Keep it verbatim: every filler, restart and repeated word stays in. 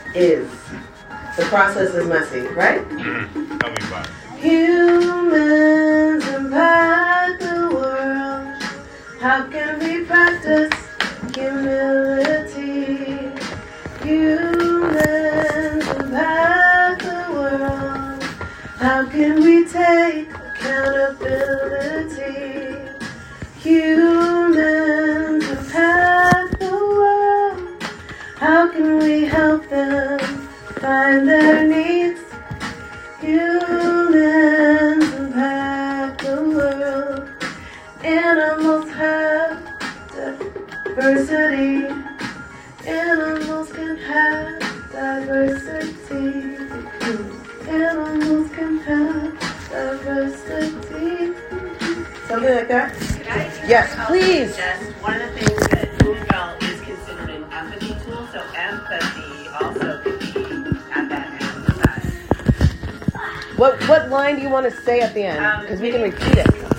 is. The process is messy, right? Mm-hmm. Tell me about it. Humans impact the world. How can we practice humility? Humans impact the world. How can we take accountability? Humans impact the world. How can we help them find their needs? Humans impact the world. Animals have diversity. Animals can have diversity. Animals can have diversity. Something like that? Could I Yes, please. Suggest one of the things that Moonbell is considered an empathy tool, so empathy also could be at that end. What what line do you want to say at the end? Because we can repeat it.